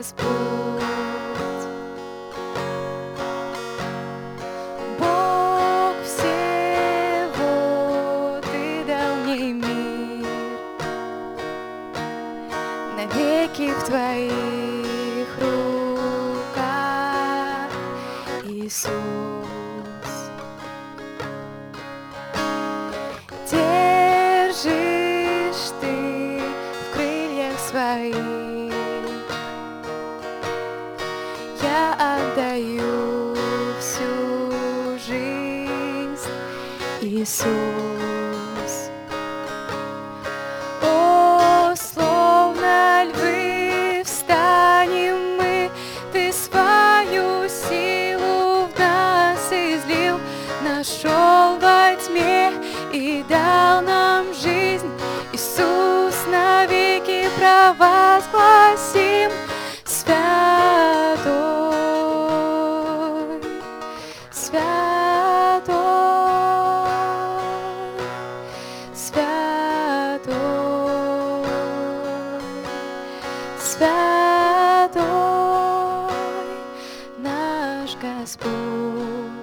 Господь. Бог всего, Ты дал мне мир, навеки в Твоих руках, Иисус. Держишь Ты в крыльях Своих, я отдаю всю жизнь, Иисус. О, словно львы встанем мы, Ты свою силу в нас излил, нашел во тьме и дал нам жизнь. Иисус, навеки провозгласим: Святой, Святой, Святой, Святой наш Господь.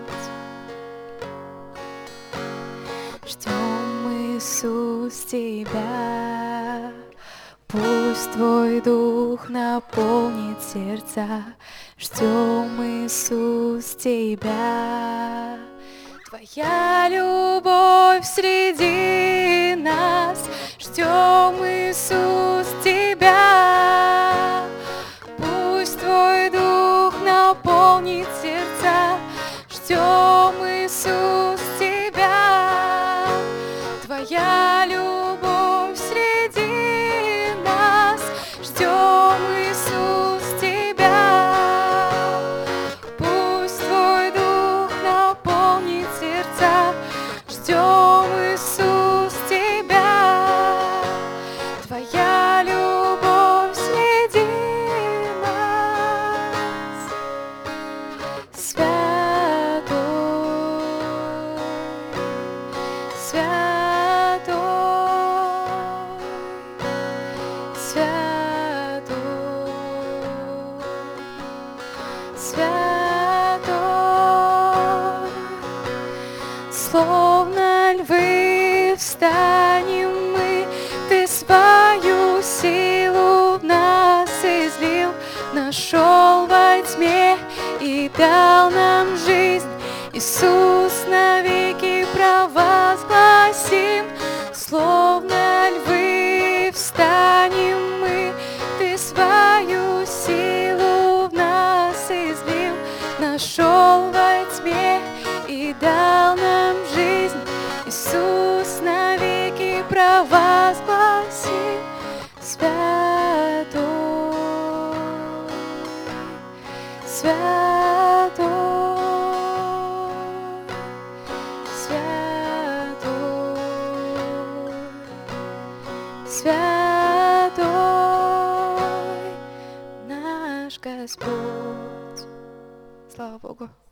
Ждем, Иисус, Тебя, пусть Твой Дух наполнит сердца. Ждем, Иисус, Тебя, Твоя любовь среди нас. Ждем, Иисус, Тебя, пусть Твой Дух наполнит сердца. Ждем, Иисус, Тебя, Твоя любовь среди нас. Ждем, Иисус, Тебя, пусть Твой Дух наполнит сердца. Ждем, Иисус, Тебя, Твоя любовь среди нас. Святой, Святой, Святой, Святой. Словно львы встанем мы, Ты свою силу в нас излил, нашел во тьме и дал нам жизнь. Иисус, навеки провозгласим: словно львы встанем мы, Ты свою силу в нас излил, нашел во тьме и дал нам жизнь. Иисус, навеки провозгласим: Святой, Святой, Святой наш Господь. Слава Богу.